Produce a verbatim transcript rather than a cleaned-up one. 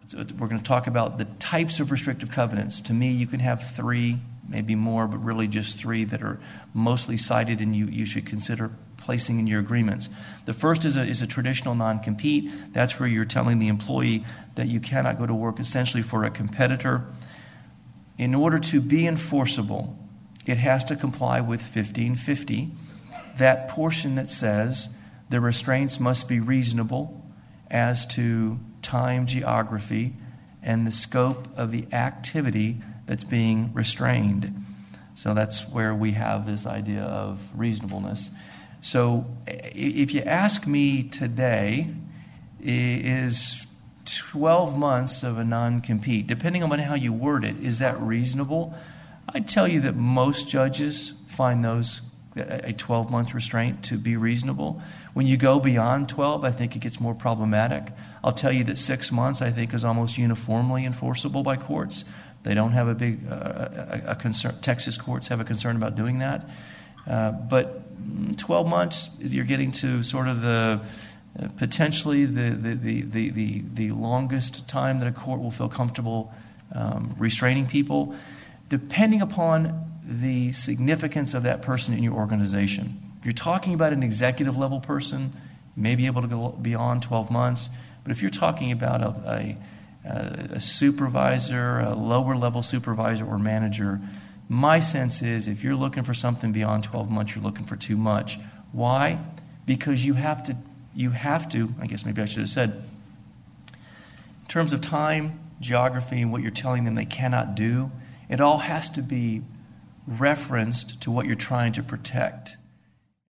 we're going to talk about the types of restrictive covenants. To me, you can have three, maybe more, but really just three that are mostly cited and you, you should consider placing in your agreements. The first is a, is a traditional non-compete. That's where you're telling the employee that you cannot go to work essentially for a competitor. In order to be enforceable, it has to comply with fifteen fifty, that portion that says the restraints must be reasonable as to time, geography, and the scope of the activity that's being restrained. So that's where we have this idea of reasonableness. So if you ask me today, is twelve months of a non-compete, depending on how you word it, is that reasonable? I'd tell you that most judges find those a twelve-month restraint to be reasonable. When you go beyond twelve, I think it gets more problematic. I'll tell you that six months, I think, is almost uniformly enforceable by courts. They don't have a big uh, a, a concern. Texas courts have a concern about doing that. Uh, but twelve months, you're getting to sort of the uh, potentially the the, the the the the longest time that a court will feel comfortable um, restraining people, depending upon the significance of that person in your organization. If you're talking about an executive level person, you may be able to go beyond twelve months. But if you're talking about a, a, a supervisor, a lower level supervisor or manager, my sense is if you're looking for something beyond twelve months, you're looking for too much. Why? Because you have to, you have to, I guess maybe I should have said, in terms of time, geography, and what you're telling them they cannot do, it all has to be referenced to what you're trying to protect.